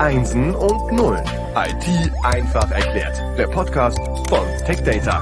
Einsen und Nullen. IT einfach erklärt. Der Podcast von TechData.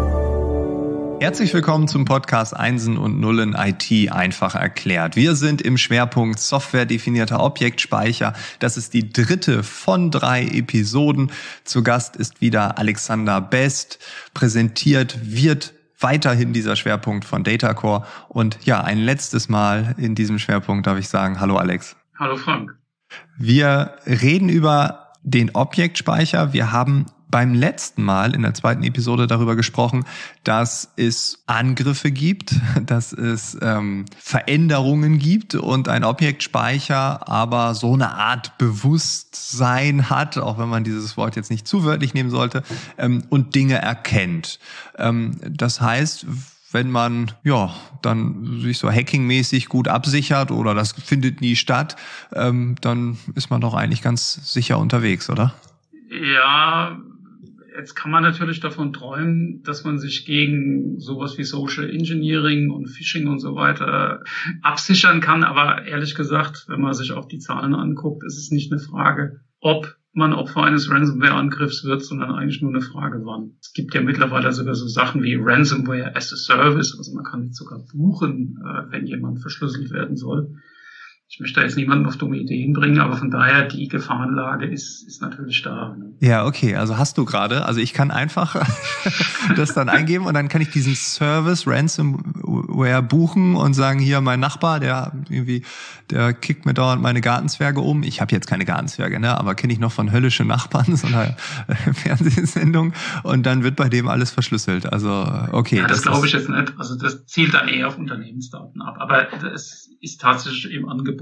Herzlich willkommen zum Podcast Einsen und Nullen IT einfach erklärt. Wir sind im Schwerpunkt softwaredefinierter Objektspeicher. Das ist die dritte von 3 Episoden. Zu Gast ist wieder Alexander Best. Präsentiert wird weiterhin dieser Schwerpunkt von Datacore. Und ja, ein letztes Mal in diesem Schwerpunkt darf ich sagen, hallo Alex. Hallo Frank. Wir reden über den Objektspeicher. Wir haben beim letzten Mal in der zweiten Episode darüber gesprochen, dass es Angriffe gibt, dass es Veränderungen gibt und ein Objektspeicher aber so eine Art Bewusstsein hat, auch wenn man dieses Wort jetzt nicht zu wörtlich nehmen sollte, und Dinge erkennt. Das heißt, wenn man dann sich so hackingmäßig gut absichert oder das findet nie statt, dann ist man doch eigentlich ganz sicher unterwegs, oder? Ja, jetzt kann man natürlich davon träumen, dass man sich gegen sowas wie Social Engineering und Phishing und so weiter absichern kann. Aber ehrlich gesagt, wenn man sich auch die Zahlen anguckt, ist es nicht eine Frage, ob man Opfer eines Ransomware-Angriffs wird, sondern eigentlich nur eine Frage, wann. Es gibt ja mittlerweile sogar so Sachen wie Ransomware as a Service, also man kann jetzt sogar buchen, wenn jemand verschlüsselt werden soll. Ich möchte da jetzt niemanden auf dumme Ideen bringen, aber von daher, die Gefahrenlage ist natürlich da. Ja, okay, also hast du gerade, also ich kann einfach das dann eingeben und dann kann ich diesen Service Ransomware buchen und sagen, hier mein Nachbar, der kickt mir dauernd meine Gartenzwerge um. Ich habe jetzt keine Gartenzwerge, aber kenne ich noch von Höllische Nachbarn, so einer Fernsehsendung, und dann wird bei dem alles verschlüsselt. Also okay. Ja, das glaube ich jetzt nicht. Also das zielt dann eher auf Unternehmensdaten ab, aber es ist tatsächlich im Angebot.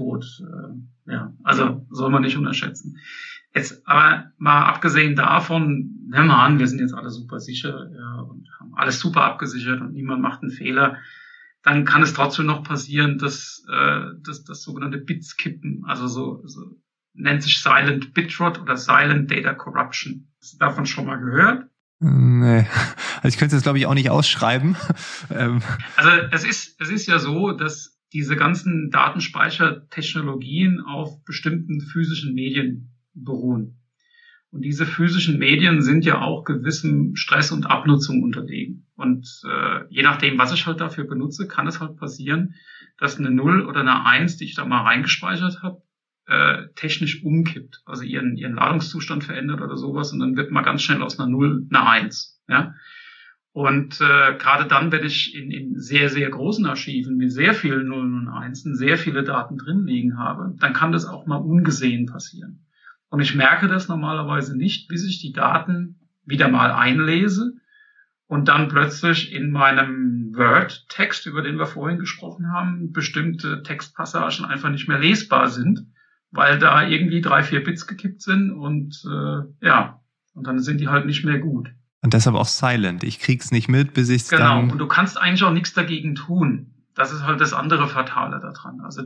Also soll man nicht unterschätzen. Jetzt aber mal abgesehen davon, nehmen wir an, wir sind jetzt alle super sicher und haben alles super abgesichert und niemand macht einen Fehler, dann kann es trotzdem noch passieren, dass das sogenannte Bits kippen, also so nennt sich Silent Bitrot oder Silent Data Corruption. Hast du davon schon mal gehört? Nee, also ich könnte es jetzt glaube ich auch nicht ausschreiben. Also es ist ja so, dass diese ganzen Datenspeichertechnologien auf bestimmten physischen Medien beruhen. Und diese physischen Medien sind ja auch gewissem Stress und Abnutzung unterlegen. Und je nachdem, was ich halt dafür benutze, kann es halt passieren, dass eine 0 oder eine 1, die ich da mal reingespeichert habe, technisch umkippt. Also ihren Ladungszustand verändert oder sowas. Und dann wird mal ganz schnell aus einer 0 eine 1. Ja? Und gerade dann, wenn ich in sehr, sehr großen Archiven mit sehr vielen Nullen und Einsen sehr viele Daten drin liegen habe, dann kann das auch mal ungesehen passieren. Und ich merke das normalerweise nicht, bis ich die Daten wieder mal einlese und dann plötzlich in meinem Word-Text, über den wir vorhin gesprochen haben, bestimmte Textpassagen einfach nicht mehr lesbar sind, weil da irgendwie 3-4 Bits gekippt sind und dann sind die halt nicht mehr gut. Und deshalb auch silent. Ich krieg's nicht mit, bis ich's dann... Genau, und du kannst eigentlich auch nichts dagegen tun. Das ist halt das andere Fatale daran. Also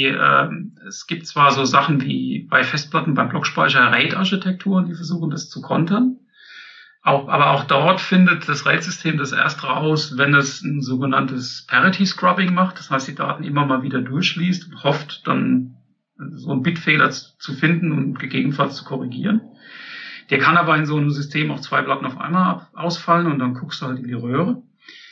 es gibt zwar so Sachen wie bei Festplatten, beim Blockspeicher RAID-Architekturen, die versuchen das zu kontern. Aber auch dort findet das RAID-System das erst raus, wenn es ein sogenanntes Parity-Scrubbing macht. Das heißt, die Daten immer mal wieder durchliest und hofft, dann so einen Bitfehler zu finden und gegebenenfalls zu korrigieren. Der kann aber in so einem System auch 2 Platten auf einmal ausfallen und dann guckst du halt in die Röhre.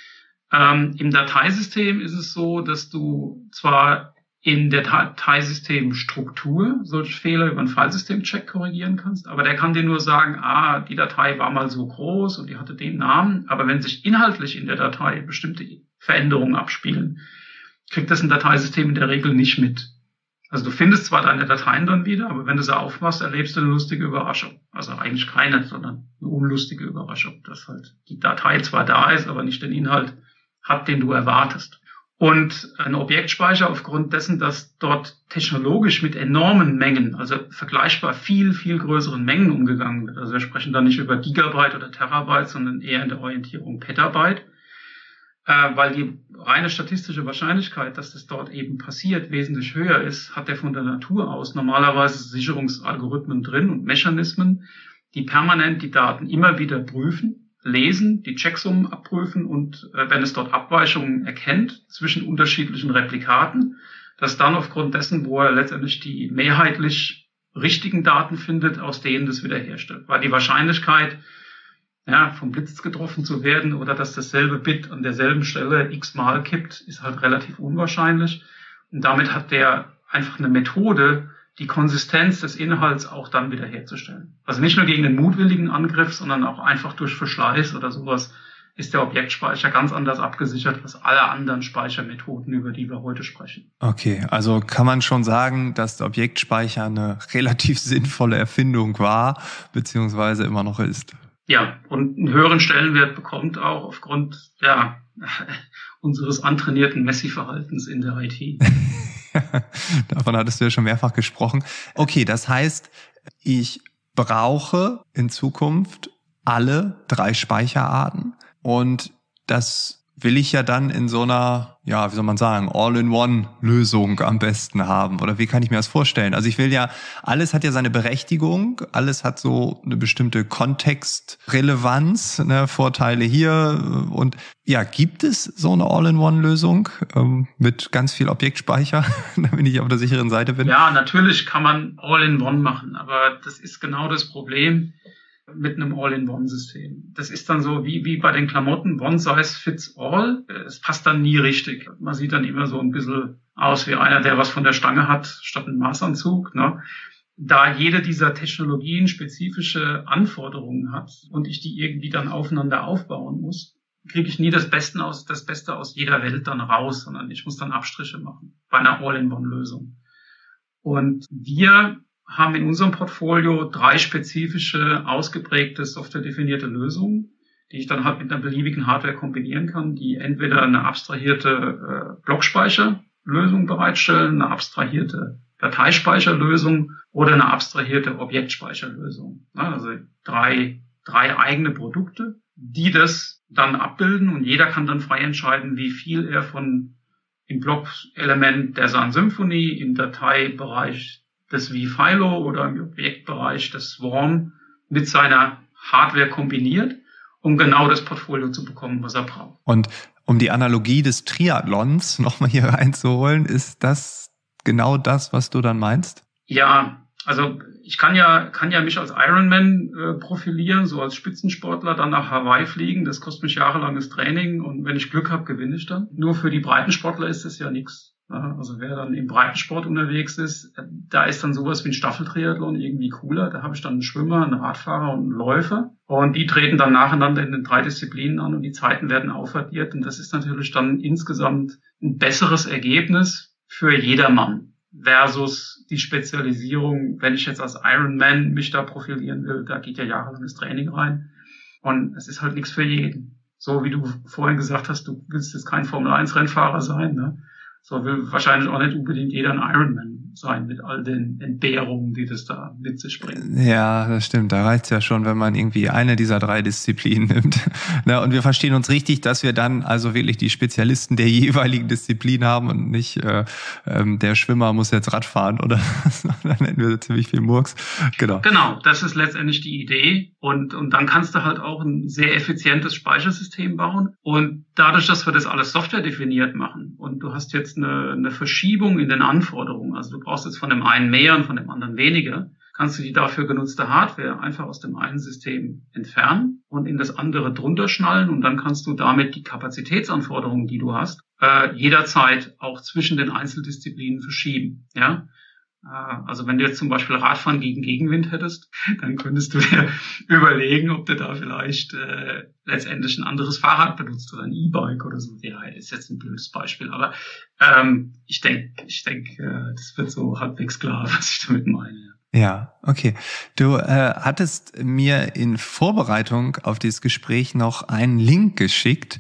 Im Dateisystem ist es so, dass du zwar in der Dateisystemstruktur solche Fehler über einen Filesystem-Check korrigieren kannst, aber der kann dir nur sagen, die Datei war mal so groß und die hatte den Namen, aber wenn sich inhaltlich in der Datei bestimmte Veränderungen abspielen, kriegt das ein Dateisystem in der Regel nicht mit. Also du findest zwar deine Dateien dann wieder, aber wenn du sie aufmachst, erlebst du eine lustige Überraschung. Also eigentlich keine, sondern eine unlustige Überraschung, dass halt die Datei zwar da ist, aber nicht den Inhalt hat, den du erwartest. Und ein Objektspeicher aufgrund dessen, dass dort technologisch mit enormen Mengen, also vergleichbar viel, viel größeren Mengen umgegangen wird. Also wir sprechen da nicht über Gigabyte oder Terabyte, sondern eher in der Orientierung Petabyte. Weil die reine statistische Wahrscheinlichkeit, dass das dort eben passiert, wesentlich höher ist, hat der von der Natur aus normalerweise Sicherungsalgorithmen drin und Mechanismen, die permanent die Daten immer wieder prüfen, lesen, die Checksummen abprüfen und wenn es dort Abweichungen erkennt zwischen unterschiedlichen Replikaten, dass dann aufgrund dessen, wo er letztendlich die mehrheitlich richtigen Daten findet, aus denen das wiederherstellt. Weil die Wahrscheinlichkeit, vom Blitz getroffen zu werden oder dass dasselbe Bit an derselben Stelle x-mal kippt, ist halt relativ unwahrscheinlich. Und damit hat der einfach eine Methode, die Konsistenz des Inhalts auch dann wiederherzustellen. Also nicht nur gegen den mutwilligen Angriff, sondern auch einfach durch Verschleiß oder sowas ist der Objektspeicher ganz anders abgesichert als alle anderen Speichermethoden, über die wir heute sprechen. Okay, also kann man schon sagen, dass der Objektspeicher eine relativ sinnvolle Erfindung war, beziehungsweise immer noch ist. Ja, und einen höheren Stellenwert bekommt auch aufgrund unseres antrainierten Messi-Verhaltens in der IT. Davon hattest du ja schon mehrfach gesprochen. Okay, das heißt, ich brauche in Zukunft alle 3 Speicherarten und das will ich ja dann in so einer, wie soll man sagen, All-in-One-Lösung am besten haben. Oder wie kann ich mir das vorstellen? Also ich will ja, alles hat ja seine Berechtigung, alles hat so eine bestimmte Kontextrelevanz, ne, Vorteile hier. Und gibt es so eine All-in-One-Lösung mit ganz viel Objektspeicher, damit ich auf der sicheren Seite bin? Ja, natürlich kann man All-in-One machen, aber das ist genau das Problem mit einem All-in-One-System. Das ist dann so wie bei den Klamotten, One Size Fits All. Es passt dann nie richtig. Man sieht dann immer so ein bisschen aus wie einer, der was von der Stange hat, statt einen Maßanzug, ne? Da jede dieser Technologien spezifische Anforderungen hat und ich die irgendwie dann aufeinander aufbauen muss, kriege ich nie das Beste aus jeder Welt dann raus, sondern ich muss dann Abstriche machen bei einer All-in-One-Lösung. Und wir haben in unserem Portfolio 3 spezifische, ausgeprägte, softwaredefinierte Lösungen, die ich dann halt mit einer beliebigen Hardware kombinieren kann, die entweder eine abstrahierte Blockspeicherlösung bereitstellen, eine abstrahierte Dateispeicherlösung oder eine abstrahierte Objektspeicherlösung. Also 3 eigene Produkte, die das dann abbilden und jeder kann dann frei entscheiden, wie viel er im Blockelement der Sun Symphony, im Dateibereich des vFilo oder im Objektbereich des Swarm mit seiner Hardware kombiniert, um genau das Portfolio zu bekommen, was er braucht. Und um die Analogie des Triathlons nochmal hier reinzuholen, ist das genau das, was du dann meinst? Ja, also ich kann ja mich als Ironman profilieren, so als Spitzensportler, dann nach Hawaii fliegen. Das kostet mich jahrelanges Training und wenn ich Glück habe, gewinne ich dann. Nur für die Breitensportler ist das ja nichts. Also wer dann im Breitensport unterwegs ist, da ist dann sowas wie ein Staffeltriathlon irgendwie cooler. Da habe ich dann einen Schwimmer, einen Radfahrer und einen Läufer. Und die treten dann nacheinander in den 3 Disziplinen an und die Zeiten werden aufaddiert. Und das ist natürlich dann insgesamt ein besseres Ergebnis für jedermann versus die Spezialisierung. Wenn ich jetzt als Ironman mich da profilieren will, da geht ja jahrelanges Training rein. Und es ist halt nichts für jeden. So wie du vorhin gesagt hast, du willst jetzt kein Formel-1-Rennfahrer sein, ne? So will wahrscheinlich auch nicht unbedingt jeder ein Ironman sein mit all den Entbehrungen, die das da mit sich bringt. Ja, das stimmt. Da reicht's ja schon, wenn man irgendwie eine dieser 3 Disziplinen nimmt. Na, und wir verstehen uns richtig, dass wir dann also wirklich die Spezialisten der jeweiligen Disziplin haben und nicht der Schwimmer muss jetzt Rad fahren oder dann hätten wir ziemlich viel Murks. Genau, das ist letztendlich die Idee. Und dann kannst du halt auch ein sehr effizientes Speichersystem bauen. Und dadurch, dass wir das alles softwaredefiniert machen und du hast jetzt eine Verschiebung in den Anforderungen, also du brauchst jetzt von dem einen mehr und von dem anderen weniger, kannst du die dafür genutzte Hardware einfach aus dem einen System entfernen und in das andere drunter schnallen und dann kannst du damit die Kapazitätsanforderungen, die du hast, jederzeit auch zwischen den Einzeldisziplinen verschieben. Ja? Also wenn du jetzt zum Beispiel Radfahren gegen Gegenwind hättest, dann könntest du dir überlegen, ob du da vielleicht letztendlich ein anderes Fahrrad benutzt oder ein E-Bike oder so. Ja, ist jetzt ein blödes Beispiel, aber ich denke, das wird so halbwegs klar, was ich damit meine. Ja, okay. Du hattest mir in Vorbereitung auf dieses Gespräch noch einen Link geschickt,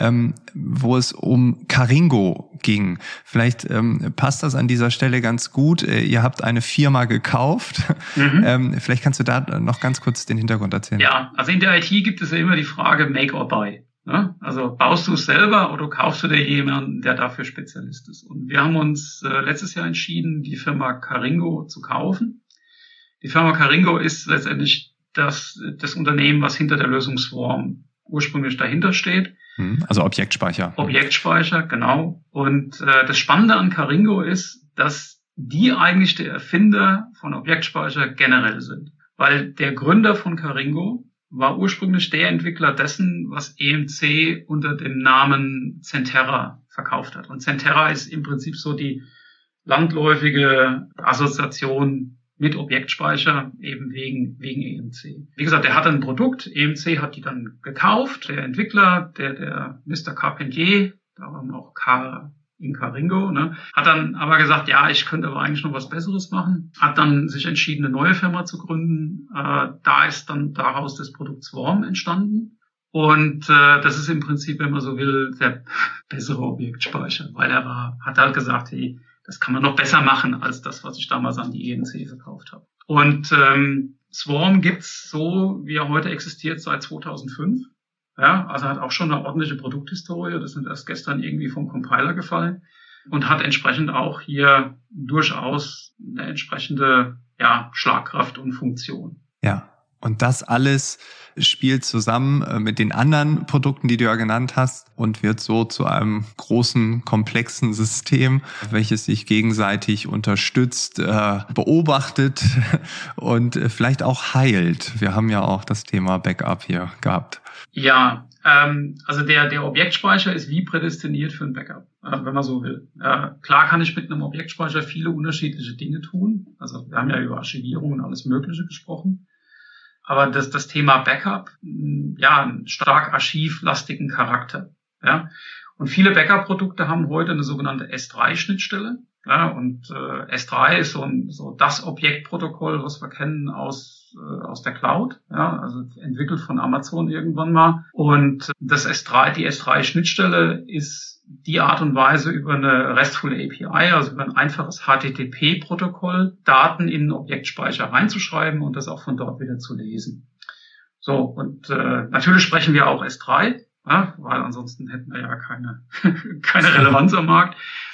wo es um Caringo ging. Vielleicht passt das an dieser Stelle ganz gut. Ihr habt eine Firma gekauft. Vielleicht kannst du da noch ganz kurz den Hintergrund erzählen. Ja, also in der IT gibt es ja immer die Frage Make or Buy. Ne? Also baust du es selber oder kaufst du dir jemanden, der dafür Spezialist ist? Und wir haben uns letztes Jahr entschieden, die Firma Caringo zu kaufen. Die Firma Caringo ist letztendlich das Unternehmen, was hinter der Lösung Swarm ursprünglich dahinter steht. Also Objektspeicher. Objektspeicher, genau. Und das Spannende an Caringo ist, dass die eigentlich der Erfinder von Objektspeicher generell sind. Weil der Gründer von Caringo war ursprünglich der Entwickler dessen, was EMC unter dem Namen Centera verkauft hat. Und Centera ist im Prinzip so die landläufige Assoziation mit Objektspeicher, eben wegen EMC. Wie gesagt, er hatte ein Produkt, EMC hat die dann gekauft, der Entwickler, der Mr. Carpentier, da war noch K in Caringo, ne, hat dann aber gesagt, ja, ich könnte aber eigentlich noch was Besseres machen, hat dann sich entschieden, eine neue Firma zu gründen. Da ist dann daraus das Produkt Swarm entstanden. Und das ist im Prinzip, wenn man so will, der bessere Objektspeicher, weil hat halt gesagt, hey, das kann man noch besser machen als das, was ich damals an die EMC verkauft habe. Und Swarm gibt's so, wie er heute existiert, seit 2005. Ja, also hat auch schon eine ordentliche Produkthistorie. Das sind erst gestern irgendwie vom Compiler gefallen und hat entsprechend auch hier durchaus eine entsprechende Schlagkraft und Funktion. Ja. Und das alles spielt zusammen mit den anderen Produkten, die du ja genannt hast, und wird so zu einem großen, komplexen System, welches sich gegenseitig unterstützt, beobachtet und vielleicht auch heilt. Wir haben ja auch das Thema Backup hier gehabt. Ja, also der Objektspeicher ist wie prädestiniert für ein Backup, wenn man so will. Klar kann ich mit einem Objektspeicher viele unterschiedliche Dinge tun. Also wir haben ja über Archivierung und alles Mögliche gesprochen. Aber das Thema Backup, einen stark archivlastigen Charakter. Ja. Und viele Backup-Produkte haben heute eine sogenannte S3-Schnittstelle. Ja, und S3 ist so das Objektprotokoll, was wir kennen aus der Cloud, ja, also entwickelt von Amazon irgendwann mal. Und die S3-Schnittstelle ist die Art und Weise, über eine RESTful API, also über ein einfaches HTTP-Protokoll, Daten in einen Objektspeicher reinzuschreiben und das auch von dort wieder zu lesen. So, und natürlich sprechen wir auch S3, ja, weil ansonsten hätten wir ja keine Relevanz am Markt.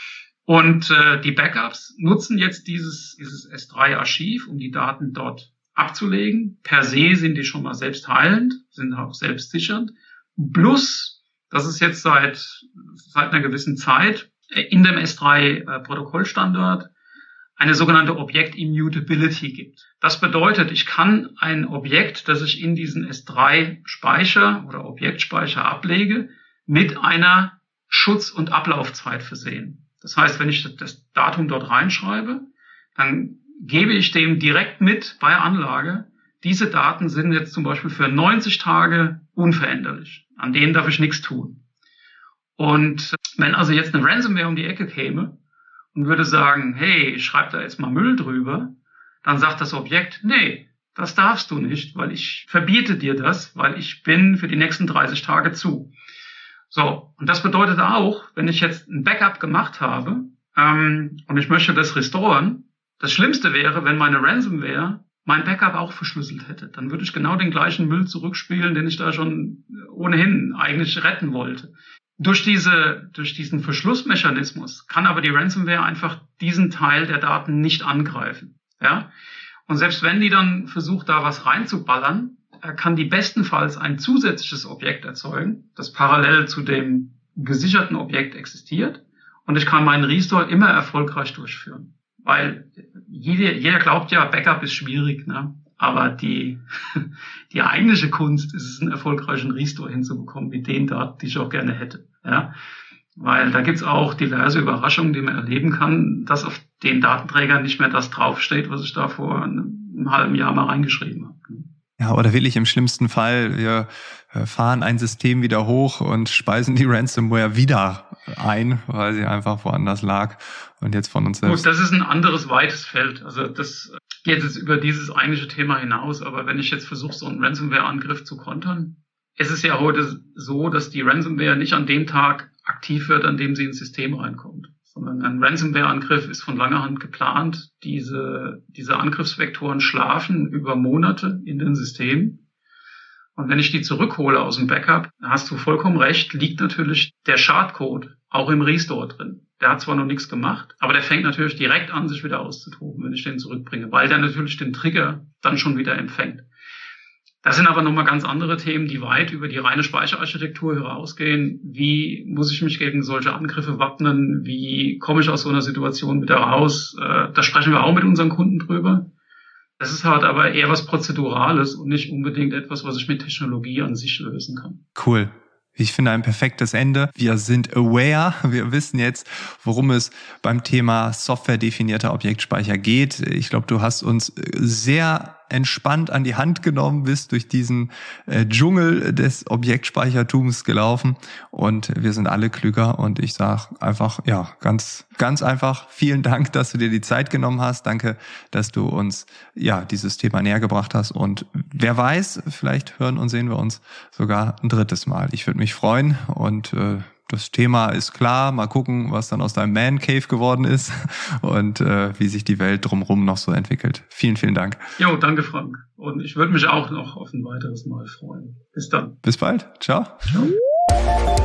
Und die Backups nutzen jetzt dieses S3-Archiv, um die Daten dort abzulegen. Per se sind die schon mal selbstheilend, sind auch selbstsichernd. Plus, dass es jetzt seit einer gewissen Zeit in dem S3-Protokollstandard eine sogenannte Objekt-Immutability gibt. Das bedeutet, ich kann ein Objekt, das ich in diesen S3-Speicher oder Objektspeicher ablege, mit einer Schutz- und Ablaufzeit versehen. Das heißt, wenn ich das Datum dort reinschreibe, dann gebe ich dem direkt mit bei Anlage, diese Daten sind jetzt zum Beispiel für 90 Tage unveränderlich. An denen darf ich nichts tun. Und wenn also jetzt eine Ransomware um die Ecke käme und würde sagen, hey, ich schreibe da jetzt mal Müll drüber, dann sagt das Objekt, nee, das darfst du nicht, weil ich verbiete dir das, weil ich bin für die nächsten 30 Tage zu. So, und das bedeutet auch, wenn ich jetzt ein Backup gemacht habe und ich möchte das restoren, das Schlimmste wäre, wenn meine Ransomware mein Backup auch verschlüsselt hätte. Dann würde ich genau den gleichen Müll zurückspielen, den ich da schon ohnehin eigentlich retten wollte. Durch diesen Verschlussmechanismus kann aber die Ransomware einfach diesen Teil der Daten nicht angreifen. Ja? Und selbst wenn die dann versucht, da was reinzuballern, kann die bestenfalls ein zusätzliches Objekt erzeugen, das parallel zu dem gesicherten Objekt existiert. Und ich kann meinen Restore immer erfolgreich durchführen. Weil jeder glaubt ja, Backup ist schwierig, ne? Aber die eigentliche Kunst ist es, einen erfolgreichen Restore hinzubekommen, mit den Daten, die ich auch gerne hätte. Ja? Weil da gibt's auch diverse Überraschungen, die man erleben kann, dass auf den Datenträgern nicht mehr das draufsteht, was ich da vor einem halben Jahr mal reingeschrieben habe. Ja, oder wirklich im schlimmsten Fall, wir fahren ein System wieder hoch und speisen die Ransomware wieder ein, weil sie einfach woanders lag und jetzt von uns selbst. Gut, das ist ein anderes weites Feld. Also das geht jetzt über dieses eigentliche Thema hinaus. Aber wenn ich jetzt versuche, so einen Ransomware-Angriff zu kontern, es ist ja heute so, dass die Ransomware nicht an dem Tag aktiv wird, an dem sie ins System reinkommt. Sondern ein Ransomware-Angriff ist von langer Hand geplant. Diese Angriffsvektoren schlafen über Monate in den Systemen. Und wenn ich die zurückhole aus dem Backup, da hast du vollkommen recht, liegt natürlich der Schadcode auch im Restore drin. Der hat zwar noch nichts gemacht, aber der fängt natürlich direkt an, sich wieder auszutoben, wenn ich den zurückbringe, weil der natürlich den Trigger dann schon wieder empfängt. Das sind aber nochmal ganz andere Themen, die weit über die reine Speicherarchitektur hinausgehen. Wie muss ich mich gegen solche Angriffe wappnen? Wie komme ich aus so einer Situation wieder raus? Da sprechen wir auch mit unseren Kunden drüber. Das ist halt aber eher was Prozedurales und nicht unbedingt etwas, was ich mit Technologie an sich lösen kann. Cool. Ich finde ein perfektes Ende. Wir sind aware. Wir wissen jetzt, worum es beim Thema softwaredefinierter Objektspeicher geht. Ich glaube, du hast uns sehr entspannt an die Hand genommen, bist durch diesen Dschungel des Objektspeichertums gelaufen und wir sind alle klüger und ich sage einfach, ja, ganz einfach, vielen Dank, dass du dir die Zeit genommen hast. Danke, dass du uns ja dieses Thema näher gebracht hast und wer weiß, vielleicht hören und sehen wir uns sogar ein drittes Mal. Ich würde mich freuen und das Thema ist klar. Mal gucken, was dann aus deinem Man Cave geworden ist und wie sich die Welt drumherum noch so entwickelt. Vielen, vielen Dank. Jo, danke Frank. Und ich würde mich auch noch auf ein weiteres Mal freuen. Bis dann. Bis bald. Ciao. Ciao.